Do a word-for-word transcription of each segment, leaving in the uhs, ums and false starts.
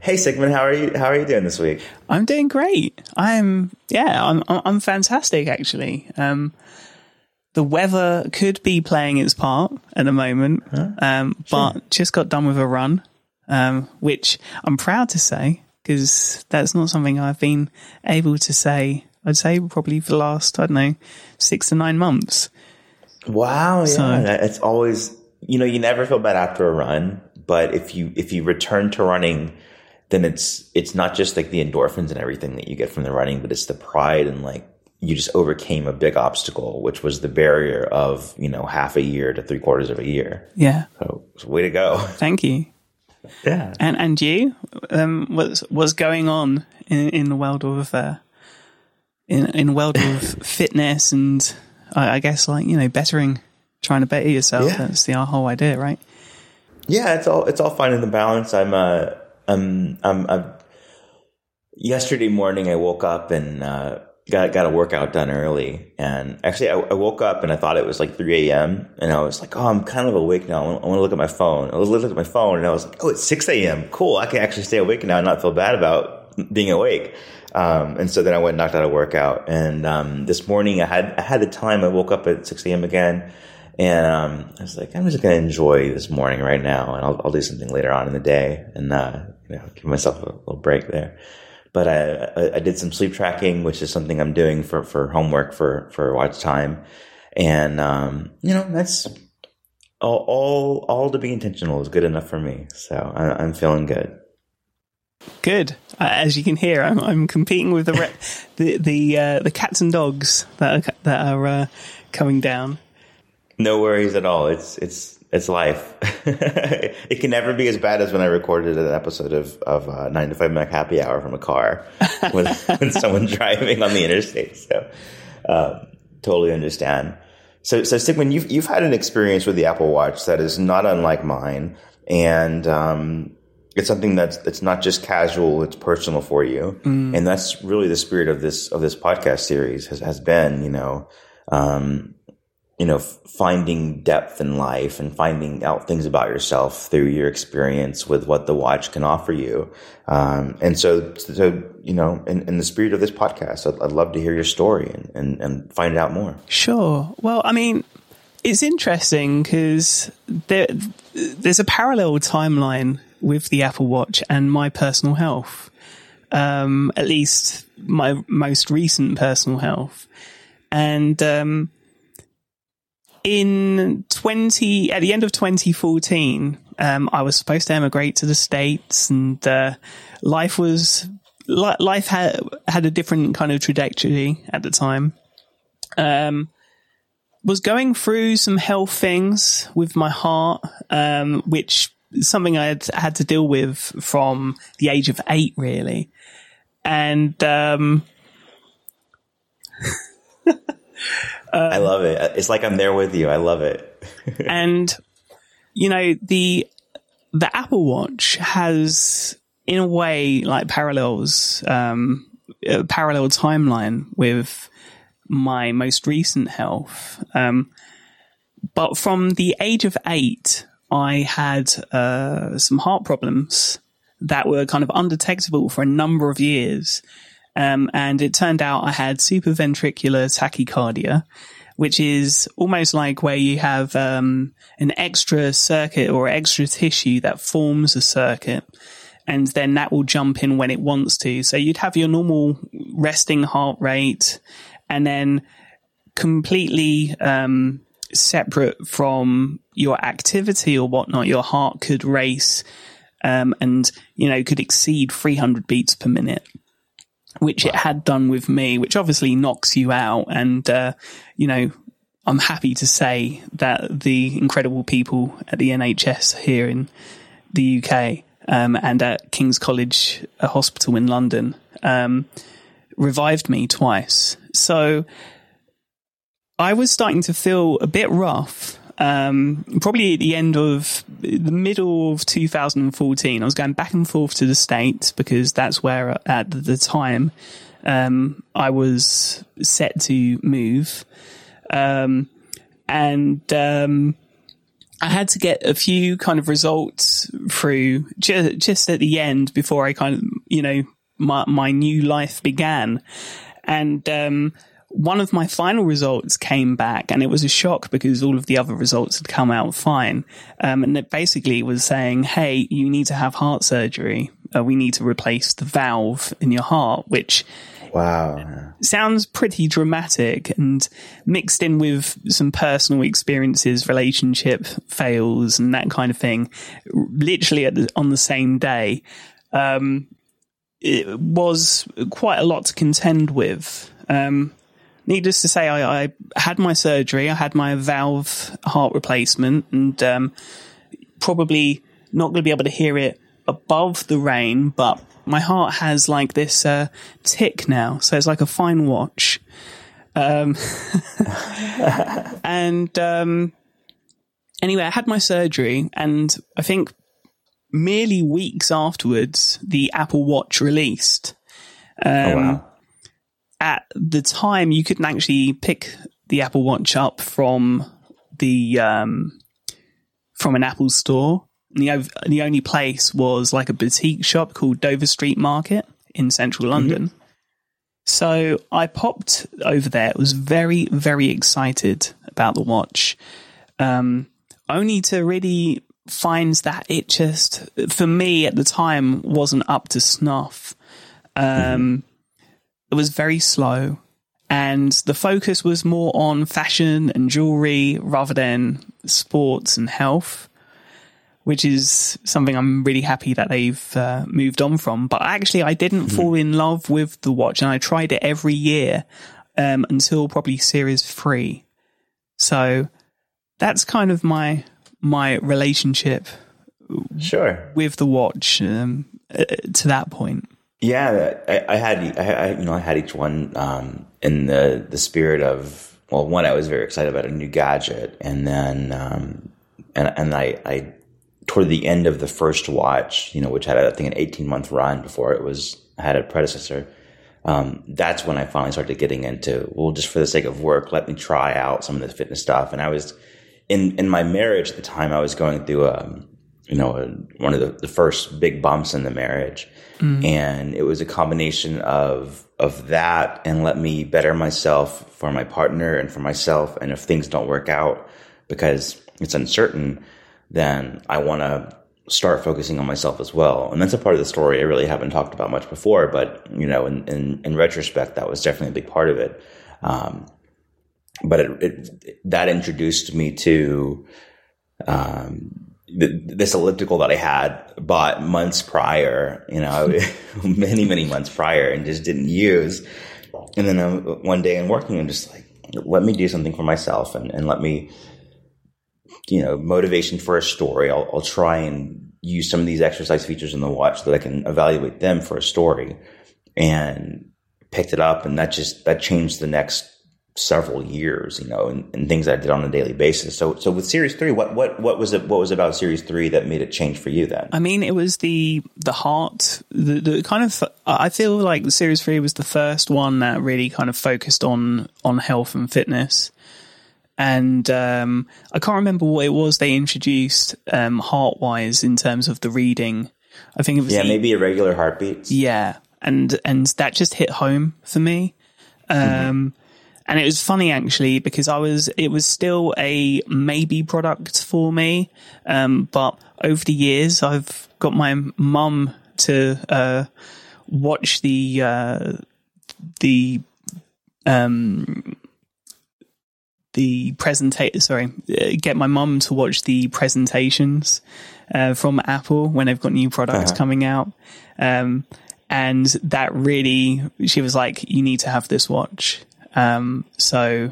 Hey Sigmund, how are you? How are you doing this week? I'm doing great. I'm yeah, I'm I'm fantastic actually. Um, the weather could be playing its part at the moment, huh? um, but sure. Just got done with a run, um, which I'm proud to say because that's not something I've been able to say. I'd say probably for the last I don't know six to nine months. Wow, so, yeah, it's always you know you never feel bad after a run, but if you if you return to running, then it's it's not just like the endorphins and everything that you get from the running, but it's the pride and like you just overcame a big obstacle, which was the barrier of, you know, half a year to three quarters of a year. Yeah. So, so way to go. Thank you. Yeah. And and you, um, what's what's going on in, in the world of uh, in in the world of fitness and I, I guess like you know bettering, trying to better yourself. Yeah. That's the whole idea, right? Yeah, it's all it's all fine in the balance. I'm uh. Um, um, uh, yesterday morning I woke up and, uh, got, got a workout done early. And actually I, I woke up and I thought it was like three a.m. and I was like, oh, I'm kind of awake now. I want, I want to look at my phone. I was looking at my phone and I was like, oh, it's six a.m. Cool. I can actually stay awake now and not feel bad about being awake. Um, and so then I went and knocked out a workout. And, um, this morning I had, I had the time. I woke up at six a.m. again. And, um, I was like, I'm just going to enjoy this morning right now. And I'll, I'll do something later on in the day and, uh, you know, give myself a little break there. But I, I, I did some sleep tracking, which is something I'm doing for, for homework for, for watch time. And, um, you know, that's all, all, all to be intentional is good enough for me. So I, I'm feeling good. Good. Uh, as you can hear, I'm, I'm competing with the, re- the, the, uh, the cats and dogs that are, that are, uh, coming down. No worries at all. It's, it's, it's life. It can never be as bad as when I recorded an episode of, of, uh, nine to five Mac Happy Hour from a car with, with someone driving on the interstate. So, um, totally understand. So, so Sigmund, you've, you've had an experience with the Apple Watch that is not unlike mine. And, um, it's something that's, it's not just casual, it's personal for you. Mm. And that's really the spirit of this, of this podcast series has, has been, you know, um, you know, finding depth in life and finding out things about yourself through your experience with what the watch can offer you. Um, and so, so, you know, in, in the spirit of this podcast, I'd, I'd love to hear your story and, and, and find out more. Sure. Well, I mean, it's interesting because there, there's a parallel timeline with the Apple Watch and my personal health. Um, at least my most recent personal health. And, um, in twenty at the end of twenty fourteen, um, I was supposed to emigrate to the States, and uh, life was li- life had had a different kind of trajectory at the time. Um, was going through some health things with my heart, um, which is something I had had to deal with from the age of eight, really, and. Um, Uh, I love it. It's like I'm there with you. I love it. And, you know, the, the Apple Watch has, in a way, like parallels, um, a parallel timeline with my most recent health. Um, but from the age of eight, I had, uh, some heart problems that were kind of undetectable for a number of years. Um, and it turned out I had supraventricular tachycardia, which is almost like where you have um, an extra circuit or extra tissue that forms a circuit, and then that will jump in when it wants to. So you'd have your normal resting heart rate, and then completely um, separate from your activity or whatnot, your heart could race um, and, you know, could exceed three hundred beats per minute. Which wow. It had done with me, which obviously knocks you out. And, uh, you know, I'm happy to say that the incredible people at the N H S here in the U K, um, and at King's College Hospital in London, um, revived me twice. So I was starting to feel a bit rough. Um, probably at the end of the middle of two thousand fourteen, I was going back and forth to the States because that's where at the time, um, I was set to move. Um, and, um, I had to get a few kind of results through just, just at the end before I kind of, you know, my, my new life began. And, um, one of my final results came back, and it was a shock because all of the other results had come out fine. Um, and it basically was saying, hey, you need to have heart surgery. Uh, we need to replace the valve in your heart, which wow, sounds pretty dramatic, and mixed in with some personal experiences, relationship fails and that kind of thing, literally at the, on the same day. Um, it was quite a lot to contend with. Um, Needless to say, I, I had my surgery, I had my valve heart replacement, and um, probably not going to be able to hear it above the rain, but my heart has like this uh, tick now, so it's like a fine watch. Um, and um, anyway, I had my surgery, and I think merely weeks afterwards, the Apple Watch released. Um, oh, wow. At the time, you couldn't actually pick the Apple Watch up from the um, from an Apple store. And the, the only place was like a boutique shop called Dover Street Market in central London. Mm-hmm. So I popped over there. Was very, very excited about the watch, um, only to really find that it just, for me at the time, wasn't up to snuff. Um, mm-hmm. It was very slow, and the focus was more on fashion and jewelry rather than sports and health, which is something I'm really happy that they've uh, moved on from. But actually, I didn't mm-hmm. fall in love with the watch, and I tried it every year um, until probably Series three. So that's kind of my my relationship sure. with the watch um, uh, to that point. Yeah, I, I had, I, you know, I had each one um, in the, the spirit of, well, one, I was very excited about a new gadget, and then, um, and and I, I, toward the end of the first watch, you know, which had, I think, an eighteen month run before it was had a predecessor. Um, that's when I finally started getting into, well, just for the sake of work, let me try out some of the fitness stuff. And I was in in my marriage at the time, I was going through a, you know, a, one of the, the first big bumps in the marriage. Mm. And it was a combination of of that and let me better myself for my partner and for myself. And if things don't work out because it's uncertain, then I want to start focusing on myself as well. And that's a part of the story I really haven't talked about much before. But, you know, in, in, in retrospect, that was definitely a big part of it. Um, but it, it, that introduced me to um this elliptical that I had bought months prior, you know, many, many months prior, and just didn't use. And then um, one day in working, I'm just like, let me do something for myself and, and let me, you know, motivation for a story. I'll, I'll try and use some of these exercise features in the watch so that I can evaluate them for a story, and picked it up. And that just, that changed the next several years, you know, and, and things that I did on a daily basis. So, so with Series three, what, what, what was it, what was about Series three that made it change for you then? I mean, it was the, the heart, the, the kind of, I feel like the Series three was the first one that really kind of focused on, on health and fitness. And, um, I can't remember what it was they introduced, um, heart wise in terms of the reading. I think it was, yeah, the, maybe irregular heartbeats. Yeah. And, and that just hit home for me. Um, mm-hmm. And it was funny, actually, because I was, it was still a maybe product for me. Um, but over the years, I've got my mum to, uh, watch the, uh, the, um, the presentator, sorry, get my mum to watch the presentations, uh, from Apple when they've got new products uh-huh. coming out. Um, and that really, she was like, you need to have this watch. Um, so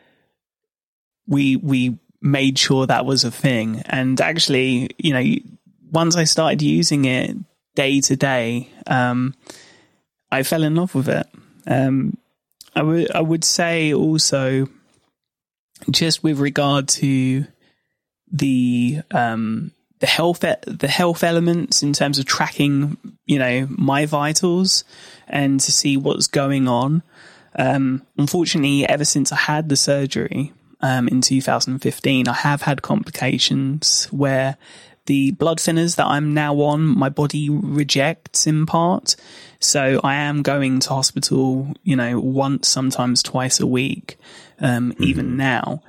we, we made sure that was a thing. And actually, you know, once I started using it day to day, um, I fell in love with it. Um, I would, I would say also just with regard to the, um, the health, the health elements in terms of tracking, you know, my vitals and to see what's going on. Um, unfortunately, ever since I had the surgery, um, in two thousand fifteen, I have had complications where the blood thinners that I'm now on, my body rejects in part. So I am going to hospital, you know, once, sometimes twice a week, um, mm-hmm. even now.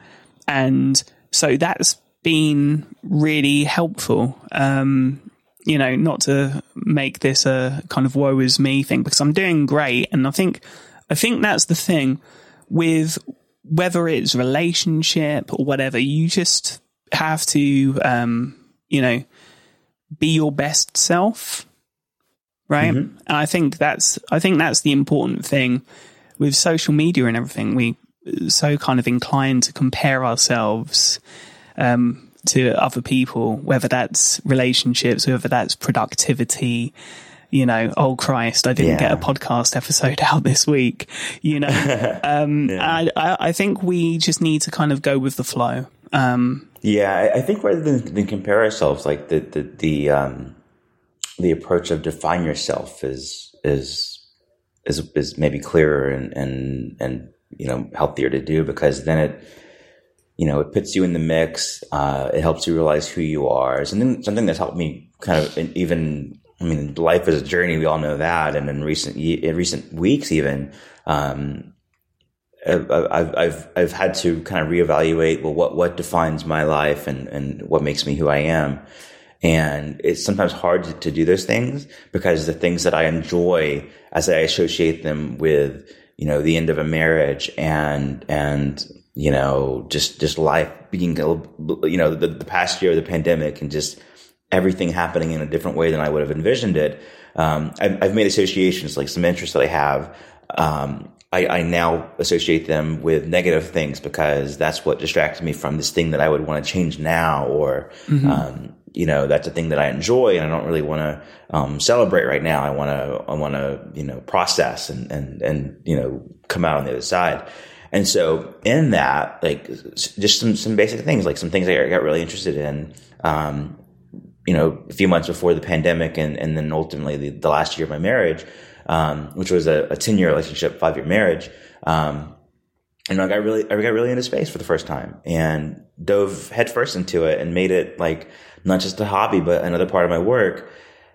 And so that's been really helpful. Um, you know, not to make this a kind of woe is me thing, because I'm doing great. And I think, I think that's the thing with whether it's relationship or whatever, you just have to, um, you know, be your best self, right? Mm-hmm. And I think that's, I think that's the important thing with social media and everything. We so kind of inclined to compare ourselves, um, to other people, whether that's relationships, whether that's productivity, you know, oh Christ, I didn't yeah. get a podcast episode out this week, you know. um, yeah. I, I think we just need to kind of go with the flow. Um, yeah, I, I think rather than, than compare ourselves, like the, the, the, um, the approach of define yourself is, is, is, is maybe clearer and, and, and, you know, healthier to do, because then it, you know, it puts you in the mix. Uh, it helps you realize who you are. Something, something that's helped me kind of even, I mean, life is a journey. We all know that. And in recent, in recent weeks, even, um, I've, I've, I've, I've had to kind of reevaluate, well, what, what defines my life and, and what makes me who I am. And it's sometimes hard to, to do those things, because the things that I enjoy, as I associate them with, you know, the end of a marriage and, and, you know, just, just life being, you know, the, the past year of the pandemic and just everything happening in a different way than I would have envisioned it. Um, I've, I've made associations, like some interests that I have. Um, I, I now associate them with negative things, because that's what distracted me from this thing that I would want to change now, or, mm-hmm. um, you know, that's a thing that I enjoy and I don't really want to, um, celebrate right now. I want to, I want to, you know, process and, and, and, you know, come out on the other side. And so in that, like, just some, some basic things, like some things I got really interested in, um, you know, a few months before the pandemic, and, and then ultimately the, the last year of my marriage, um, which was a, a ten year relationship, five year marriage. Um, and I got really, I got really into space for the first time and dove headfirst into it and made it like not just a hobby, but another part of my work.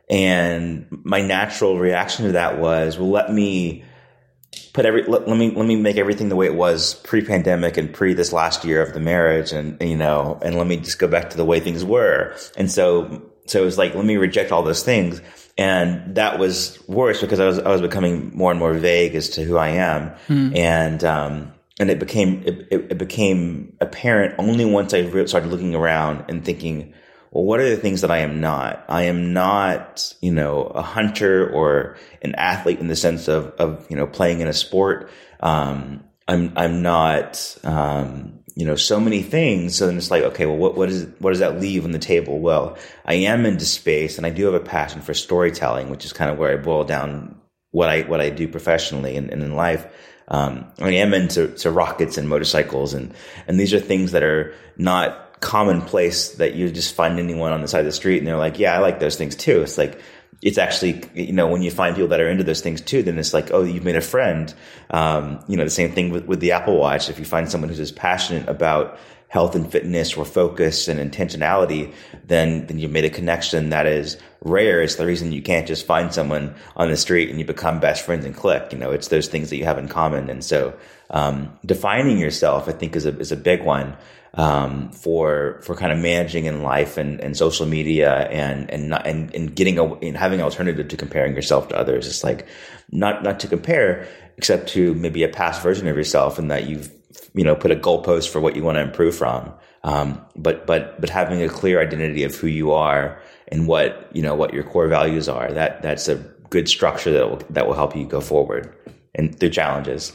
And my natural reaction to that was, well, let me put every, let, let me, let me make everything the way it was pre-pandemic and pre this last year of the marriage. And, you know, and let me just go back to the way things were. And so, so it was like, let me reject all those things. And that was worse, because I was, I was becoming more and more vague as to who I am. Mm. And, um, and it became, it, it became apparent only once I started looking around and thinking, well, what are the things that I am not? I am not, you know, a hunter or an athlete in the sense of, of, you know, playing in a sport. Um, I'm, I'm not, um, you know, so many things. So then it's like, okay, well, what, what is, what does that leave on the table? Well, I am into space, and I do have a passion for storytelling, which is kind of where I boil down what I, what I do professionally and, and in life. Um, I am into to rockets and motorcycles, and, and these are things that are not commonplace that you just find anyone on the side of the street and they're like, yeah, I like those things too. It's like, it's actually, you know, when you find people that are into those things too, then it's like, oh, you've made a friend. Um, you know, the same thing with, with the Apple Watch. If you find someone who's as passionate about health and fitness or focus and intentionality, then, then you've made a connection that is rare. It's the reason you can't just find someone on the street and you become best friends and click. You know, it's those things that you have in common. And so, um, defining yourself, I think is a, is a big one. Um, for, for kind of managing in life and, and social media and, and not, and, and getting a, and having an alternative to comparing yourself to others. It's like not, not to compare, except to maybe a past version of yourself, and that you've, you know, put a goalpost for what you want to improve from. Um, but, but, but having a clear identity of who you are and what, you know, what your core values are, that, that's a good structure that will, that will help you go forward and through challenges.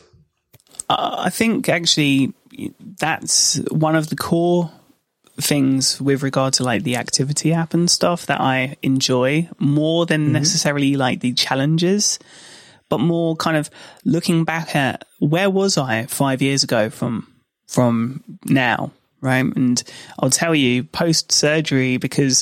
Uh, I think actually that's one of the core things with regard to like the activity app and stuff that I enjoy more than mm-hmm. necessarily like the challenges, but more kind of looking back at where was I five years ago from, from now. Right. And I'll tell you, post surgery, because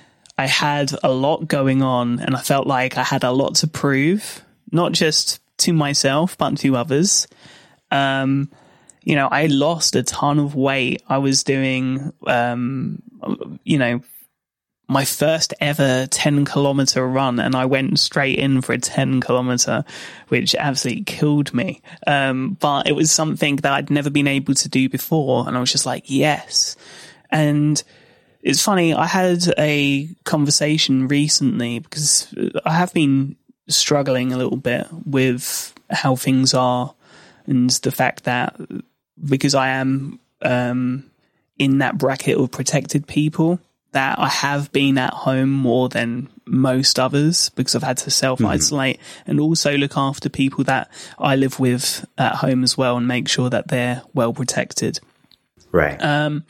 I had a lot going on and I felt like I had a lot to prove, not just to myself, but to others. Um, you know, I lost a ton of weight. I was doing, um, you know, my first ever ten kilometer run, and I went straight in for a ten kilometer, which absolutely killed me. Um, but it was something that I'd never been able to do before. And I was just like, yes. And it's funny, I had a conversation recently because I have been struggling a little bit with how things are, and the fact that because I am um, in that bracket of protected people, that I have been at home more than most others because I've had to self-isolate mm-hmm. and also look after people that I live with at home as well and make sure that they're well protected. Right. Um,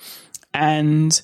and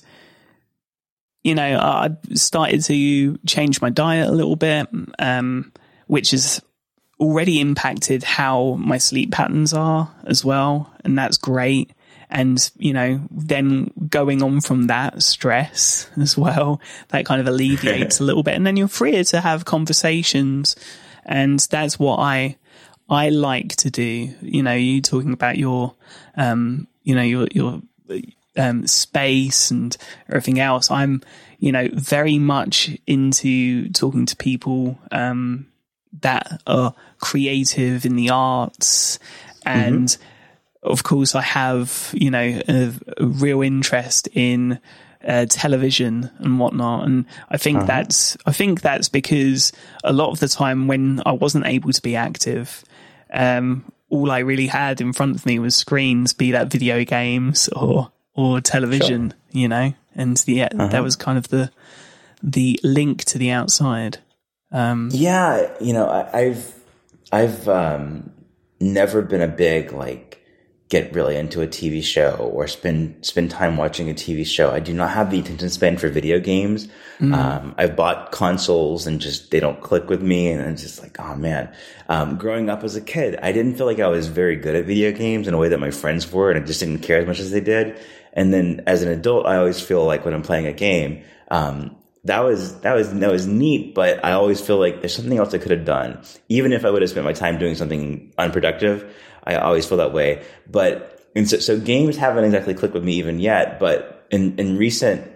you know, I started to change my diet a little bit, um, which has already impacted how my sleep patterns are as well. And that's great. And, you know, then going on from that stress as well, that kind of alleviates a little bit. And then you're freer to have conversations. And that's what I, I like to do. You know, you talking about your, um, you know, your, your, um, space and everything else. I'm, you know, very much into talking to people, um, that are creative in the arts. And mm-hmm. of course I have, you know, a, a real interest in, uh, television and whatnot. And I think uh-huh. that's, I think that's because a lot of the time when I wasn't able to be active, um, all I really had in front of me was screens, be that video games or, or television, sure. you know, and yeah, uh-huh. that was kind of the, the link to the outside. Um, yeah, you know, I, I've, I've, um, never been a big, like, get really into a T V show or spend, spend time watching a T V show. I do not have the attention span for video games. Mm. Um, I've bought consoles and just, they don't click with me. And it's just like, oh man. Um, growing up as a kid, I didn't feel like I was very good at video games in a way that my friends were, and I just didn't care as much as they did. And then as an adult, I always feel like when I'm playing a game, um, that was, that was, that was neat, but I always feel like there's something else I could have done. Even if I would have spent my time doing something unproductive, I always feel that way. But, and so, so games haven't exactly clicked with me even yet, but in, in recent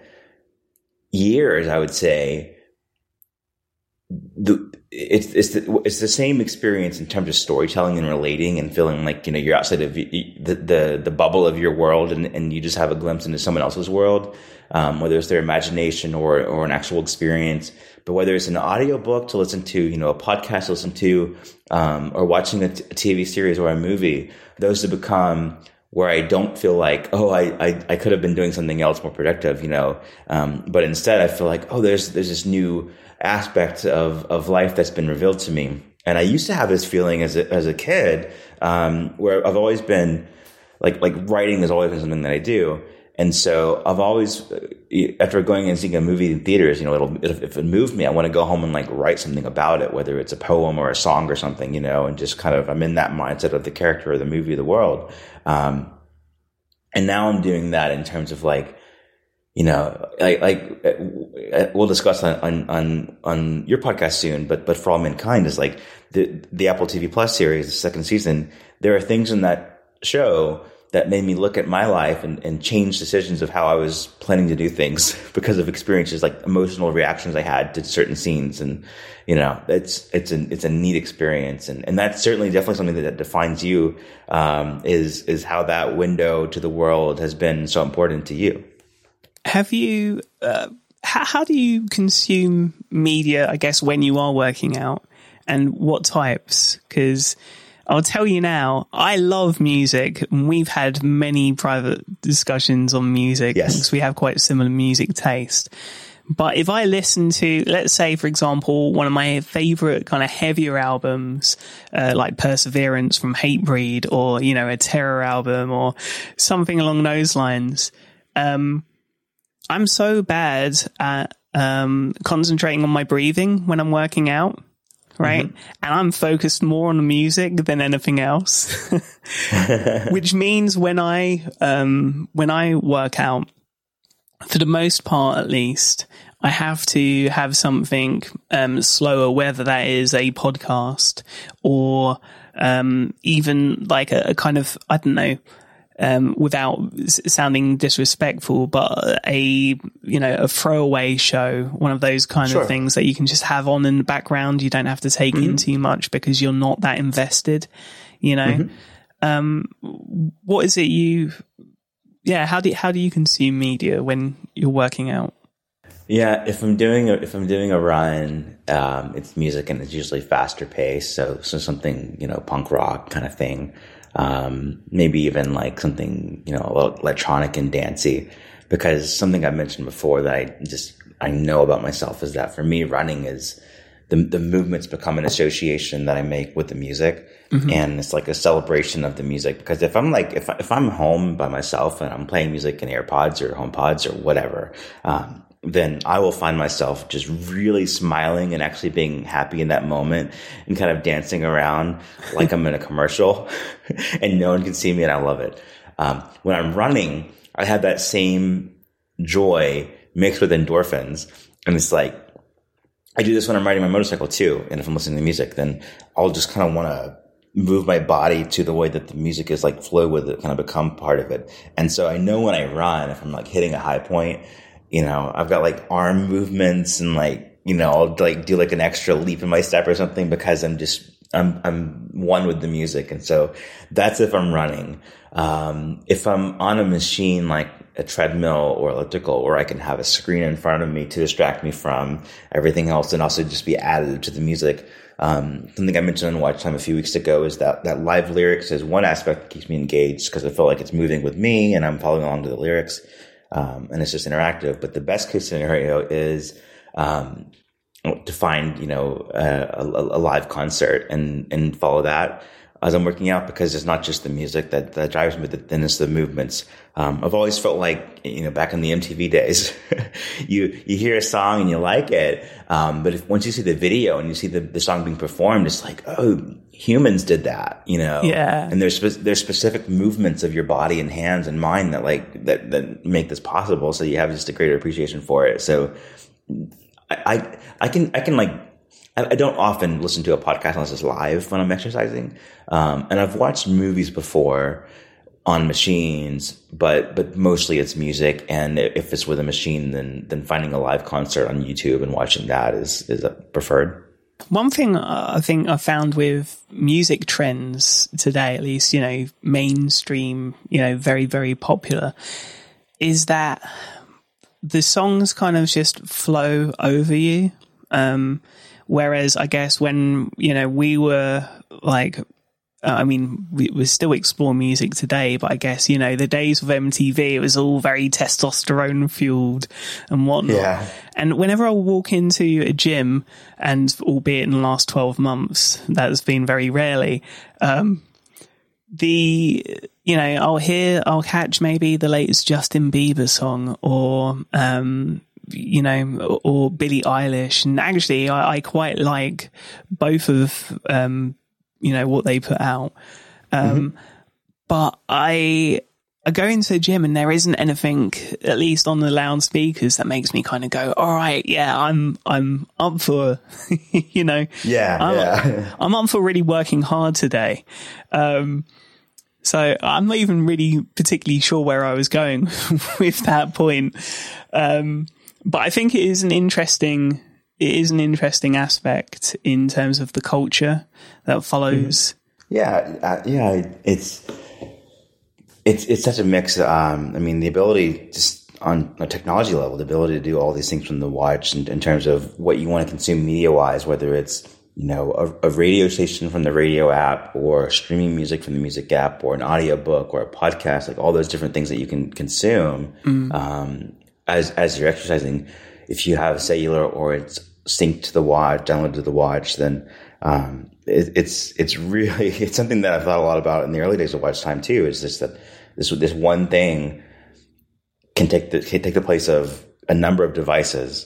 years, I would say the, it's, it's the, it's the same experience in terms of storytelling and relating and feeling like, you know, you're outside of the, the, the bubble of your world, and, and you just have a glimpse into someone else's world. Um, whether it's their imagination or, or an actual experience, but whether it's an audiobook to listen to, you know, a podcast to listen to, um, or watching a, t- a T V series or a movie, those have become where I don't feel like, oh, I, I, I could have been doing something else more productive, you know, um, but instead I feel like, oh, there's, there's this new aspect of, of life that's been revealed to me. And I used to have this feeling as a, as a kid, um, where I've always been like, like writing has always been something that I do. And so I've always, after going and seeing a movie in theaters, you know, it'll, if it moved me, I want to go home and like write something about it, whether it's a poem or a song or something, you know, and just kind of, I'm in that mindset of the character or the movie, the world. Um, and now I'm doing that in terms of like, you know, like, like we'll discuss on, on, on, on your podcast soon, but, but For All Mankind is like the, the Apple T V Plus series, the second season. There are things in that show that made me look at my life and, and change decisions of how I was planning to do things because of experiences, like emotional reactions I had to certain scenes. And, you know, it's, it's a, it's a neat experience. And, and that's certainly definitely something that, that defines you, um, is, is how that window to the world has been so important to you. Have you, uh, how, how do you consume media, I guess, when you are working out, and what types? 'Cause I'll tell you now, I love music, and we've had many private discussions on music yes. because we have quite similar music taste. But if I listen to, let's say, for example, one of my favorite kind of heavier albums, uh, like Perseverance from Hatebreed, or, you know, a Terror album or something along those lines, um, I'm so bad at um, concentrating on my breathing when I'm working out. Right. Mm-hmm. And I'm focused more on the music than anything else, which means when I, um, when I work out, for the most part, at least, I have to have something, um, slower, whether that is a podcast or, um, even like a, a kind of, I don't know, um, without s- sounding disrespectful, but a, you know, a throwaway show, one of those kind Sure. of things that you can just have on in the background. You don't have to take Mm-hmm. in too much because you're not that invested, you know? Mm-hmm. Um, what is it you, yeah, how do, how do you consume media when you're working out? Yeah, if I'm doing a, if I'm doing a run, um, it's music and it's usually faster paced. So, so something, you know, punk rock kind of thing. Um, maybe even like something, you know, a little electronic and dancey, because something I mentioned before that I just, I know about myself is that for me, running is the, the movements become an association that I make with the music. Mm-hmm. And it's like a celebration of the music, because if I'm like, if, if I'm home by myself and I'm playing music in AirPods or HomePods or whatever, um, then I will find myself just really smiling and actually being happy in that moment and kind of dancing around like I'm in a commercial and no one can see me, and I love it. Um, when I'm running, I have that same joy mixed with endorphins. And it's like, I do this when I'm riding my motorcycle too. And if I'm listening to music, then I'll just kind of want to move my body to the way that the music is like flow with it, kind of become part of it. And so I know when I run, if I'm like hitting a high point, you know, I've got like arm movements and like, you know, I'll like do like an extra leap in my step or something, because I'm just, I'm, I'm one with the music. And so that's if I'm running. Um, if I'm on a machine like a treadmill or elliptical, where I can have a screen in front of me to distract me from everything else and also just be additive to the music. Um, something I mentioned on Watch Time a few weeks ago is that, that live lyrics is one aspect that keeps me engaged, because I feel like it's moving with me and I'm following along to the lyrics. Um, and it's just interactive. But the best case scenario is, um, to find, you know, a, a, a live concert and, and follow that as I'm working out, because it's not just the music that, that drives me, but then it's the movements. Um, I've always felt like, you know, back in the M T V days, you, you hear a song and you like it. Um, but if once you see the video and you see the, the song being performed, it's like, oh, humans did that, you know? Yeah. And there's, spe- there's specific movements of your body and hands and mind that like, that, that make this possible. So you have just a greater appreciation for it. So I, I, I can, I can like, I don't often listen to a podcast unless it's live when I'm exercising. Um, and I've watched movies before on machines, but, but mostly it's music. And if it's with a machine, then, then finding a live concert on YouTube and watching that is, is preferred. One thing I think I found with music trends today, at least, you know, mainstream, you know, very, very popular, is that the songs kind of just flow over you. Um, Whereas I guess when, you know, we were like, uh, I mean, we, we still explore music today, but I guess, you know, the days of M T V, it was all very testosterone fueled and whatnot. Yeah. And whenever I walk into a gym, and albeit in the last twelve months, that's been very rarely, um, the, you know, I'll hear, I'll catch maybe the latest Justin Bieber song or, um, you know, or Billie Eilish. And actually, I, I quite like both of, um, you know, what they put out. Um, mm-hmm. But I, I go into the gym and there isn't anything, at least on the loudspeakers, that makes me kind of go, all right, yeah, I'm, I'm up for, you know, yeah, I'm, yeah. I'm up for really working hard today. Um, so I'm not even really particularly sure where I was going with that point. Um, But I think it is an interesting, it is an interesting aspect in terms of the culture that follows. Yeah, uh, yeah, it's it's it's such a mix. Um, I mean, the ability just on a technology level, the ability to do all these things from the watch, in, in terms of what you want to consume media wise, whether it's, you know, a, a radio station from the radio app, or streaming music from the music app, or an audio book, or a podcast, like all those different things that you can consume. Mm. Um, As as you're exercising, if you have cellular or it's synced to the watch, downloaded to the watch, then um, it, it's it's really it's something that I've thought a lot about in the early days of Watch Time too. Is just that this this one thing can take the can take the place of a number of devices,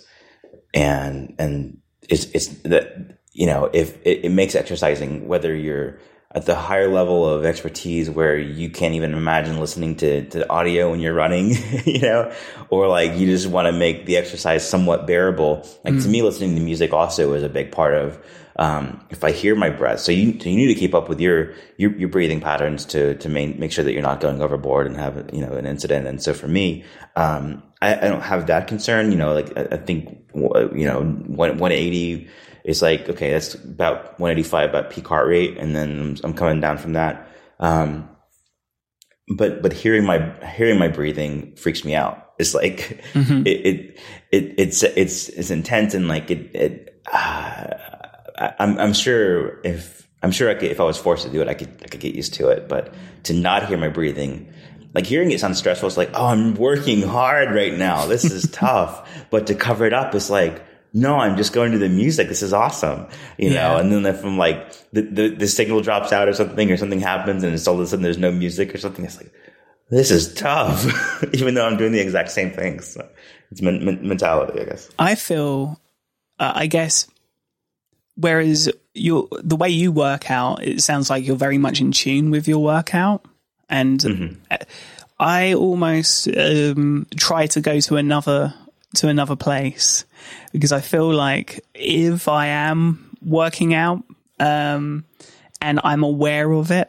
and and it's it's that, you know, if it, it makes exercising, whether you're at the higher level of expertise where you can't even imagine listening to, to audio when you're running, you know, or like you just want to make the exercise somewhat bearable. Like mm. to me, listening to music also is a big part of, um, if I hear my breath. So you, so you need to keep up with your, your, your breathing patterns to, to main, make sure that you're not going overboard and have, you know, an incident. And so for me, um, I, I don't have that concern, you know, like I, I think, you know, one eighty is like, okay, that's about one eighty-five, about peak heart rate. And then I'm, I'm coming down from that. Um, but, but hearing my, hearing my breathing freaks me out. It's like, mm-hmm. it, it, it, it's, it's, it's intense and like it, it, uh, I, I'm, I'm sure if, I'm sure I could, if I was forced to do it, I could, I could get used to it. But to not hear my breathing, like hearing it sounds stressful. It's like, oh, I'm working hard right now. This is tough. But to cover it up, it's like, no, I'm just going to the music. This is awesome. You yeah. know, and then if I'm like, the, the, the signal drops out or something, or something happens and it's all of a sudden there's no music or something, it's like, this is tough, even though I'm doing the exact same things. So it's men- men- mentality, I guess. I feel, uh, I guess, whereas you the way you work out, it sounds like you're very much in tune with your workout. And mm-hmm. I almost um, try to go to another to another place because I feel like if I am working out um, and I'm aware of it,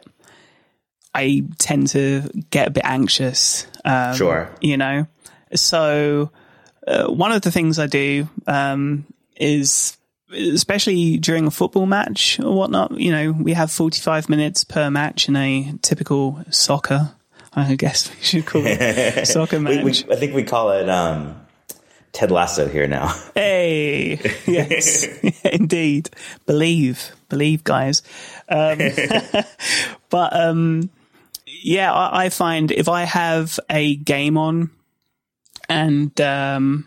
I tend to get a bit anxious. Um, sure. You know? So uh, one of the things I do um, is, especially during a football match or whatnot, you know, we have forty-five minutes per match in a typical soccer. I guess we should call it soccer match. we, we, I think we call it um, Ted Lasso here now. Hey, yes, indeed. Believe, believe, guys. Um, but um, yeah, I, I find if I have a game on and um,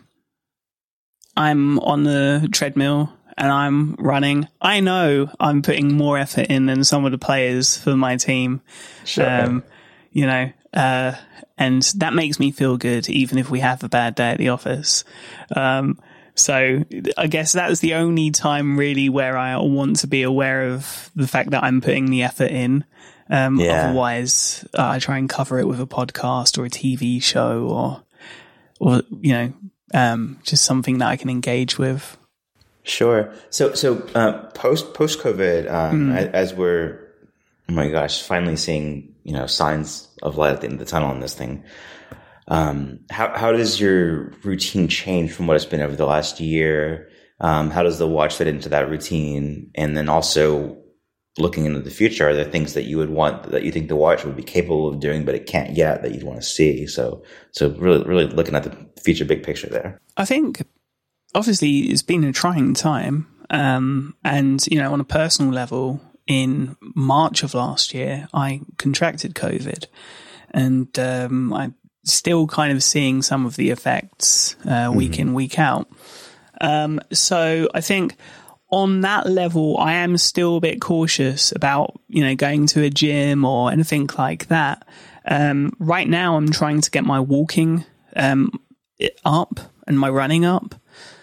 I'm on the treadmill and I'm running, I know I'm putting more effort in than some of the players for my team. Sure. Um, you know, uh, and that makes me feel good, even if we have a bad day at the office. Um, so I guess that's the only time really where I want to be aware of the fact that I'm putting the effort in. Um, yeah. Otherwise, uh, I try and cover it with a podcast or a T V show or, or, you know, um, just something that I can engage with. Sure. So, so, uh, post, post COVID, um, mm. as we're, oh my gosh, finally seeing, you know, signs of light at the end of the tunnel on this thing. Um, how, how does your routine change from what it's been over the last year? Um, how does the watch fit into that routine? And then also looking into the future, are there things that you would want, that you think the watch would be capable of doing, but it can't yet, that you'd want to see? So, so really, really looking at the future, big picture there. I think obviously it's been a trying time. Um, and, you know, on a personal level, in March of last year, I contracted COVID, and um, I'm still kind of seeing some of the effects uh, week mm-hmm. in, week out. Um, so I think on that level, I am still a bit cautious about, you know, going to a gym or anything like that. Um, right now, I'm trying to get my walking um, up and my running up,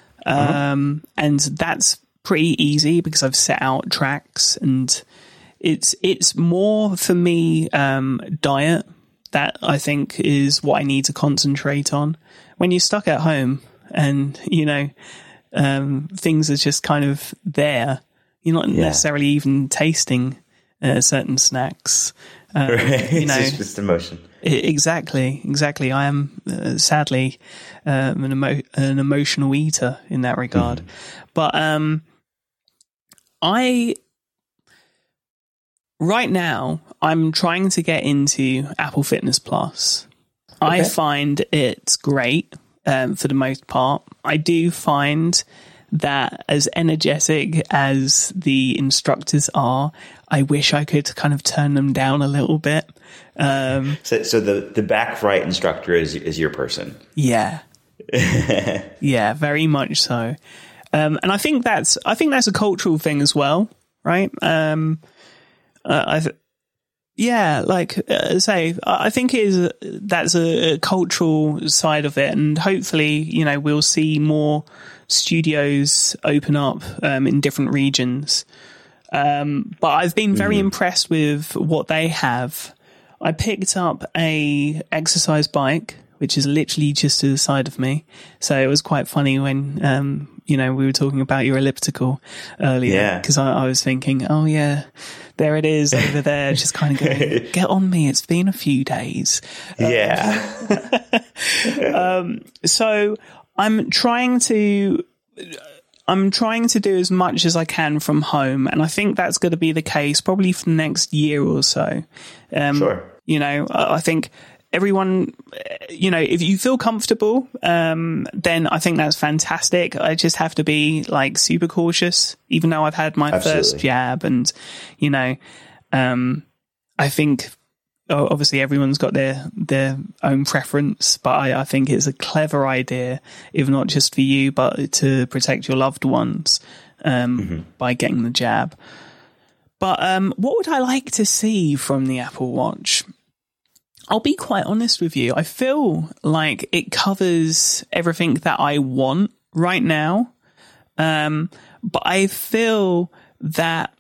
um, uh-huh. and that's pretty easy because I've set out tracks, and it's it's more for me um, diet that I think is what I need to concentrate on. When you're stuck at home and, you know, um, things are just kind of there, you're not yeah. necessarily even tasting uh, certain snacks. Um, right. You know, it's just emotion. Exactly, exactly. I am uh, sadly um, an, emo- an emotional eater in that regard. Mm. But um, I, right now, I'm trying to get into Apple Fitness Plus. Okay. I find it's great um, for the most part. I do find that as energetic as the instructors are, I wish I could kind of turn them down a little bit. Um, so, so the, the back right instructor is is your person. Yeah, yeah, very much so. Um, and I think that's I think that's a cultural thing as well, right? Um, uh, I, th- yeah, like uh, say, I think it is that's a, a cultural side of it, and hopefully, you know, we'll see more studios open up um, in different regions. Um, but I've been very Mm-hmm. impressed with what they have. I picked up a exercise bike, which is literally just to the side of me. So it was quite funny when, um, you know, we were talking about your elliptical earlier. Yeah. Cause I, I was thinking, oh yeah, there it is over there. Just kind of going, get on me. It's been a few days. Yeah. Um, so I'm trying to, I'm trying to do as much as I can from home. And I think that's going to be the case probably for the next year or so. Um, Sure. You know, I I think everyone, you know, if you feel comfortable, um, then I think that's fantastic. I just have to be like super cautious, even though I've had my Absolutely. first jab and, you know, um, I think o- obviously everyone's got their, their own preference, but I, I think it's a clever idea, if not just for you, but to protect your loved ones, um, Mm-hmm. by getting the jab. But, um, what would I like to see from the Apple Watch? I'll be quite honest with you. I feel like it covers everything that I want right now. Um, but I feel that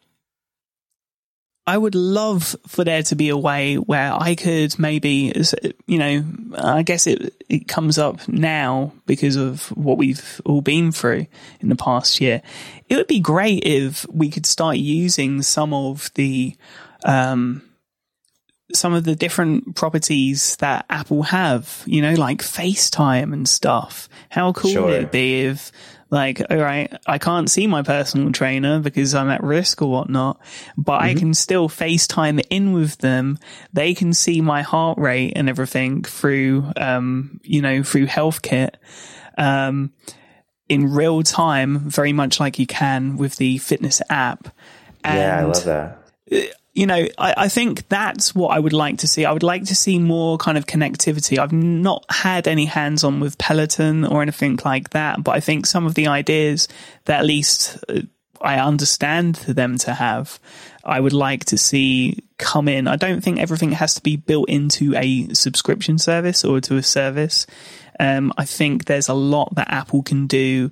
I would love for there to be a way where I could maybe, you know, I guess it, it comes up now because of what we've all been through in the past year. It would be great if we could start using some of the, um, some of the different properties that Apple have, you know, like FaceTime and stuff. How cool Sure. would it be if, like, all right, I can't see my personal trainer because I'm at risk or whatnot, but I can still FaceTime in with them. They can see my heart rate and everything through, um, you know, through HealthKit, um, in real time, very much like you can with the fitness app. And Yeah, I love that. you know, I, I think that's what I would like to see. I would like to see more kind of connectivity. I've not had any hands on with Peloton or anything like that, but I think some of the ideas that at least uh, I understand them to have, I would like to see come in. I don't think everything has to be built into a subscription service or to a service. Um, I think there's a lot that Apple can do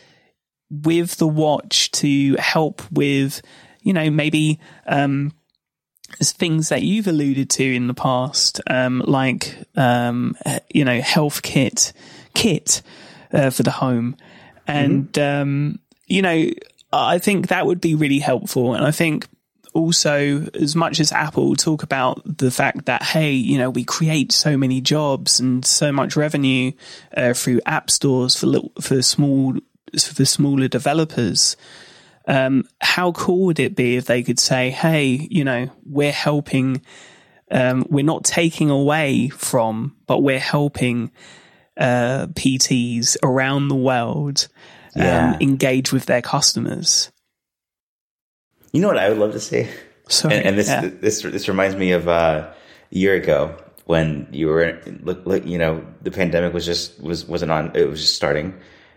with the watch to help with, you know, maybe, um, things that you've alluded to in the past, um, like, um, you know, health kit, kit, uh, for the home. And, mm-hmm. um, you know, I think that would be really helpful. And I think also, as much as Apple talk about the fact that, hey, you know, we create so many jobs and so much revenue, uh, through app stores for little, for small, for smaller developers, Um, how cool would it be if they could say, hey, you know, we're helping, um, we're not taking away from, but we're helping, uh, P Ts around the world, um, Yeah. engage with their customers. You know what I would love to see? Sorry, and, and this, yeah. this, this reminds me of, uh, a year ago when you were, look, look, you know, the pandemic was just, was, wasn't on, it was just starting.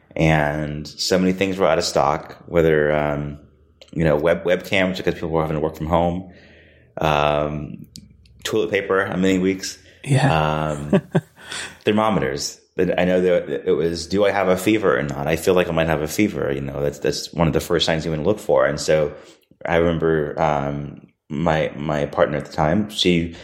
And so many things were out of stock, whether, um, you know, web webcams because people were having to work from home, um, toilet paper on many weeks, Yeah. um, thermometers. But I know that it was, do I have a fever or not? I feel like I might have a fever. You know, that's, that's one of the first signs you want to look for. And so I remember, um, my, my partner at the time, she,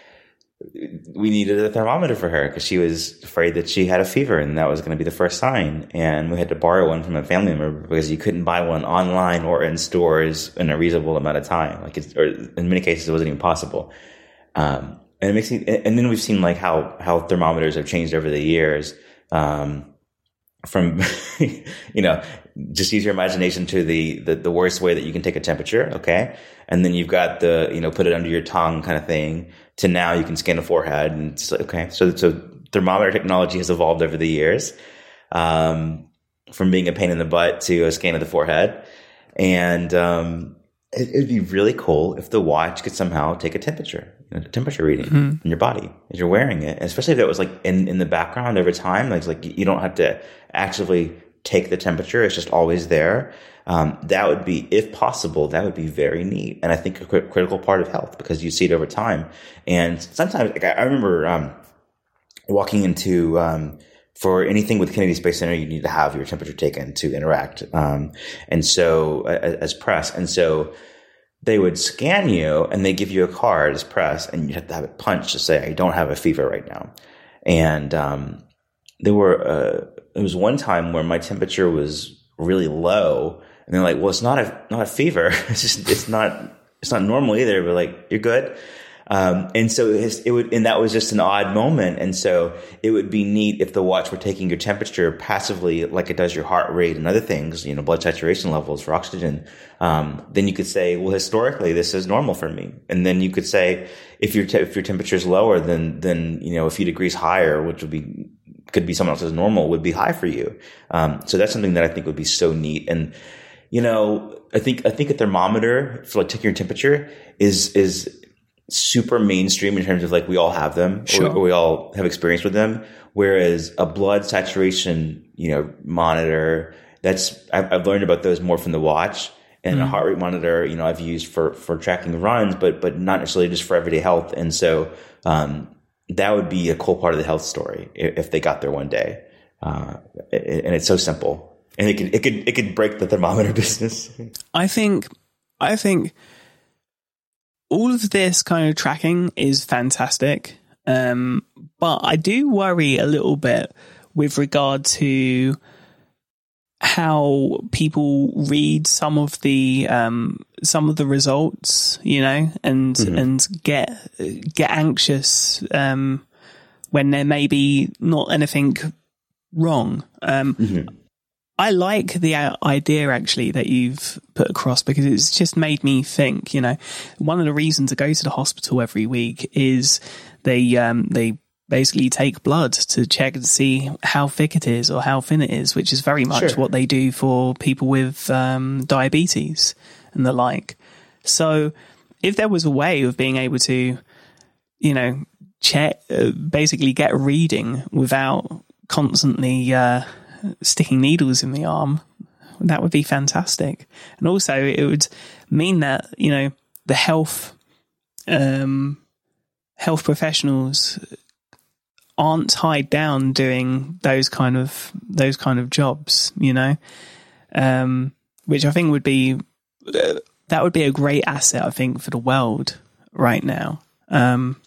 we needed a thermometer for her because she was afraid that she had a fever and that was going to be the first sign. And we had to borrow one from a family member because you couldn't buy one online or in stores in a reasonable amount of time. Like it's, or in many cases, it wasn't even possible. Um, and it makes me, and then we've seen like how, how thermometers have changed over the years. Um, from, you know, just use your imagination to the, the, the worst way that you can take a temperature. Okay. And then you've got the, you know, put it under your tongue kind of thing to now you can scan the forehead and it's like, okay. So, so thermometer technology has evolved over the years, um, from being a pain in the butt to a scan of the forehead. And, um, it would be really cool if the watch could somehow take a temperature, you know, a temperature reading mm-hmm. in your body as you're wearing it. And especially if it was like in, in the background over time, like, like you don't have to actively take the temperature. It's just always there. Um, that would be, if possible, that would be very neat. And I think a cr- critical part of health because you see it over time. And sometimes like, I remember, um, walking into, um, for anything with Kennedy Space Center, you need to have your temperature taken to interact. Um, and so uh, as press. And so they would scan you and they give you a card as press, and you have to have it punched to say, I don't have a fever right now. And um, there were, uh, there was one time where my temperature was really low, and they're like, well, it's not a, not a fever. It's just, it's not, it's not normal either. But like, you're good. Um, and so it, it would, and that was just an odd moment. And so it would be neat if the watch were taking your temperature passively, like it does your heart rate and other things, you know, blood saturation levels for oxygen. Um, then you could say, well, historically, this is normal for me. And then you could say, if your, te- if your temperature is lower than, than, you know, a few degrees higher, which would be, could be someone else's normal, would be high for you. Um, so that's something that I think would be so neat. And, you know, I think, I think a thermometer for like taking your temperature is, is, super mainstream in terms of like we all have them, sure. or, or we all have experience with them. Whereas a blood saturation, you know, monitor, that's I've, I've learned about those more from the watch, and mm. a heart rate monitor, you know, I've used for for tracking runs, but but not necessarily just for everyday health. And so um, that would be a cool part of the health story if, if they got there one day. Uh, and it's so simple, and it could it could it could break the thermometer business. I think I think. All of this kind of tracking is fantastic, um, but I do worry a little bit with regard to how people read some of the um, some of the results, you know, and mm-hmm. and get get anxious um, when there may be not anything wrong. Um, mm-hmm. I like the idea actually that you've put across, because it's just made me think, you know, one of the reasons to go to the hospital every week is they, um, they basically take blood to check to see how thick it is or how thin it is, which is very much sure. what they do for people with, um, diabetes and the like. So if there was a way of being able to, you know, check, uh, basically get a reading without constantly, uh, sticking needles in the arm, that would be fantastic. And also it would mean that, you know, the health um health professionals aren't tied down doing those kind of those kind of jobs, you know, um which I think would be uh, that would be a great asset, I think, for the world right now. um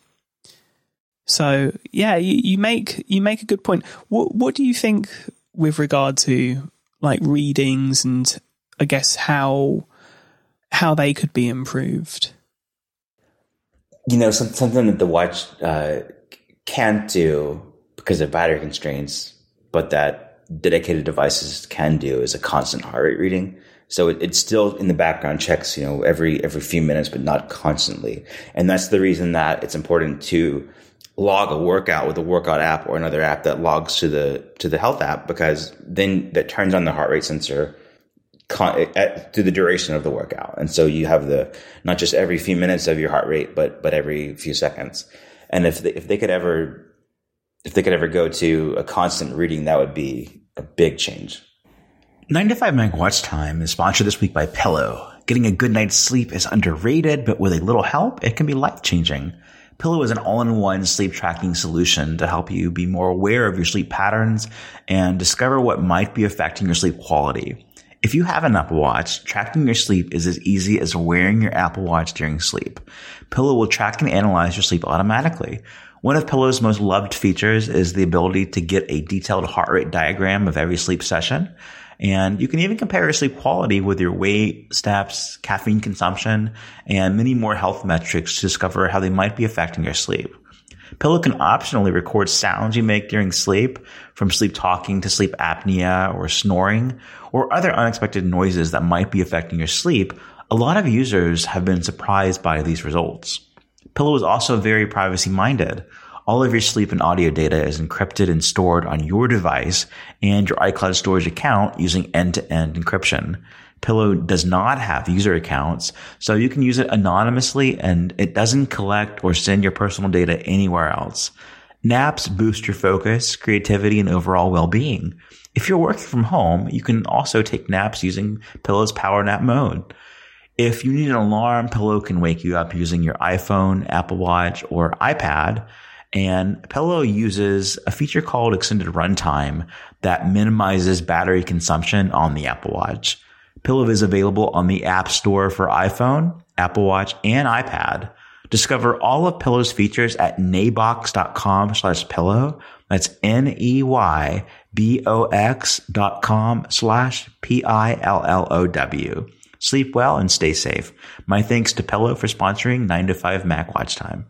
so yeah, you, you make you make a good point. What what do you think with regard to like readings and I guess how how they could be improved? You know, some, something that the watch uh, can't do because of battery constraints, but that dedicated devices can do, is a constant heart rate reading. So it, it still in the background checks, you know, every every few minutes, but not constantly. And that's the reason that it's important to log a workout with a workout app or another app that logs to the to the health app, because then that turns on the heart rate sensor con- at, through the duration of the workout. And so you have the not just every few minutes of your heart rate, but but every few seconds. And if they, if they could ever if they could ever go to a constant reading, that would be a big change. nine to five Mac Watch Time is sponsored this week by Pillow. Getting a good night's sleep is underrated, but with a little help, it can be life-changing. Pillow is an all-in-one sleep tracking solution to help you be more aware of your sleep patterns and discover what might be affecting your sleep quality. If you have an Apple Watch, tracking your sleep is as easy as wearing your Apple Watch during sleep. Pillow will track and analyze your sleep automatically. One of Pillow's most loved features is the ability to get a detailed heart rate diagram of every sleep session. And you can even compare your sleep quality with your weight, steps, caffeine consumption, and many more health metrics to discover how they might be affecting your sleep. Pillow can optionally record sounds you make during sleep, from sleep talking to sleep apnea or snoring, or other unexpected noises that might be affecting your sleep. A lot of users have been surprised by these results. Pillow is also very privacy-minded. All of your sleep and audio data is encrypted and stored on your device and your iCloud storage account using end-to-end encryption. Pillow does not have user accounts, so you can use it anonymously, and it doesn't collect or send your personal data anywhere else. Naps boost your focus, creativity, and overall well-being. If you're working from home, you can also take naps using Pillow's Power Nap mode. If you need an alarm, Pillow can wake you up using your iPhone, Apple Watch, or iPad. And Pillow uses a feature called extended runtime that minimizes battery consumption on the Apple Watch. Pillow is available on the App Store for iPhone, Apple Watch, and iPad. Discover all of Pillow's features at neighbox.com slash pillow. That's N-E-Y-B-O-X dot com slash P-I-L-L-O-W. Sleep well and stay safe. My thanks to Pillow for sponsoring nine to five Mac Watch Time.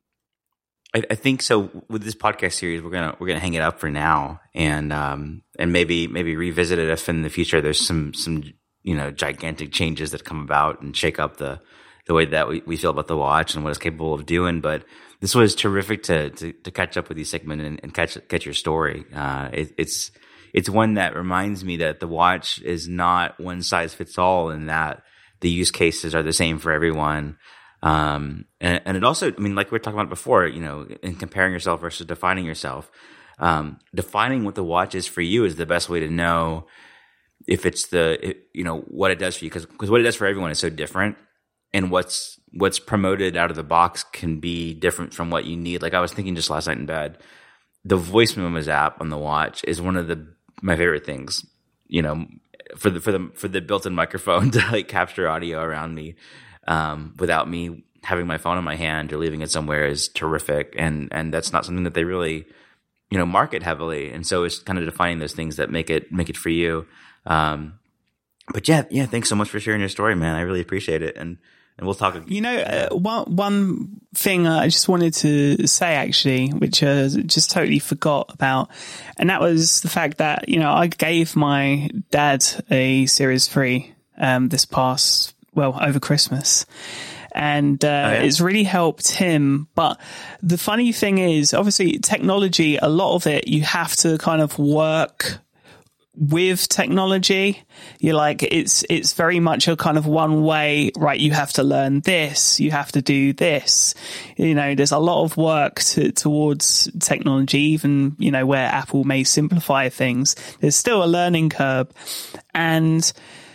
I, I think so. With this podcast series, we're gonna we're gonna hang it up for now, and um and maybe maybe revisit it if in the future there's some some you know gigantic changes that come about and shake up the the way that we, we feel about the watch and what it's capable of doing. But this was terrific to to, to catch up with you, Sigmund, and, and catch catch your story. Uh, it, it's it's one that reminds me that the watch is not one size fits all, and that the use cases are the same for everyone. Um, and, and it also, I mean, like we were talking about before, you know, in comparing yourself versus defining yourself, um, defining what the watch is for you is the best way to know if it's the, it, you know, what it does for you. Cause, cause what it does for everyone is so different, and what's, what's promoted out of the box can be different from what you need. Like I was thinking just last night in bed, the voice memos app on the watch is one of the, my favorite things, you know, for the, for the, for the built-in microphone to like capture audio around me. Um, without me having my phone in my hand or leaving it somewhere is terrific. And, and that's not something that they really, you know, market heavily. And so it's kind of defining those things that make it, make it for you. Um, but yeah, yeah, thanks so much for sharing your story, man. I really appreciate it. And, and we'll talk again. You know, uh, one, one thing I just wanted to say actually, which I uh, just totally forgot about, and that was the fact that, you know, I gave my dad a Series three, um, this past well, over Christmas. And uh, oh, yeah. It's really helped him. But the funny thing is, obviously, technology, a lot of it, you have to kind of work with technology. You're like, it's it's very much a kind of one way, right? You have to learn this. You have to do this. You know, there's a lot of work to, towards technology, even, you know, where Apple may simplify things. There's still a learning curve. And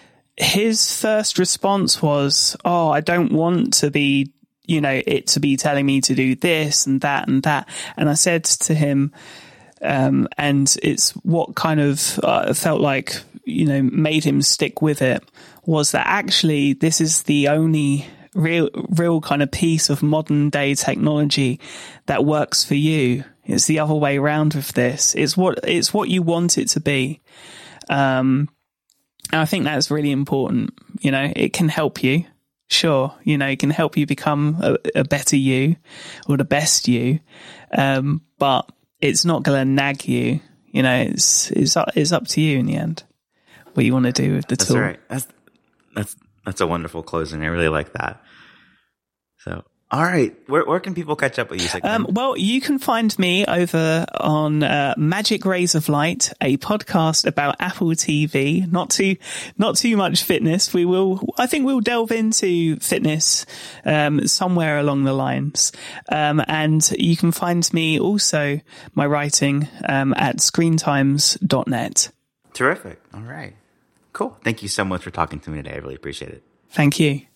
his first response was, oh, I don't want to be, you know, it to be telling me to do this and that and that. And I said to him, um, and it's what kind of uh, felt like, you know, made him stick with it, was that actually this is the only real, real kind of piece of modern day technology that works for you. It's the other way around with this. It's what, it's what you want it to be. Um, And I think that's really important. You know, it can help you. Sure. You know, it can help you become a, a better you or the best you. Um, but it's not going to nag you. You know, it's, it's, up, it's up to you in the end, what you want to do with the that's tool. Right. That's, that's, that's a wonderful closing. I really like that. So, all right. Where, where can people catch up with you? Um, well, you can find me over on uh, Magic Rays of Light, a podcast about Apple T V. Not too, not too much fitness. We will, I think we'll delve into fitness um, somewhere along the lines. Um, and you can find me also, my writing, um, at screen times dot net. Terrific. All right. Cool. Thank you so much for talking to me today. I really appreciate it. Thank you.